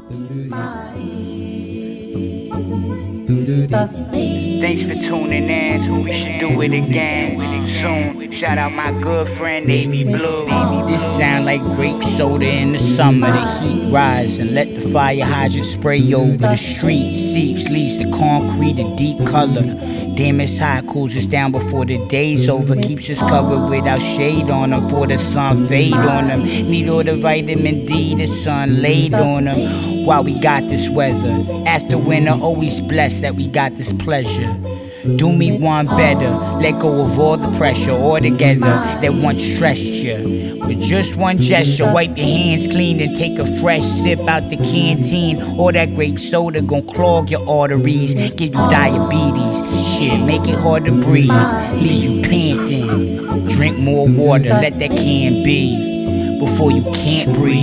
Thanks for tuning in. We should do it again soon. Shout out my good friend Navy Blue. This sound like grape soda in the summer. The heat rise and let the fire hydrant spray over the street. Seeps, leaves the concrete a deep color. Damn, it's hot, cools us down before the day's over. Keeps us covered without shade on them, for the sun fade on them. Need all the vitamin D, the sun laid on them. While we got this weather, after winter, always blessed that we got this pleasure. Do me one better, let go of all the pressure altogether that once stressed you. With just one gesture, wipe your hands clean and take a fresh sip out the canteen. All that grape soda gon' clog your arteries, give you diabetes. Shit, make it hard to breathe, leave you panting. Drink more water, let that can be before you can't breathe.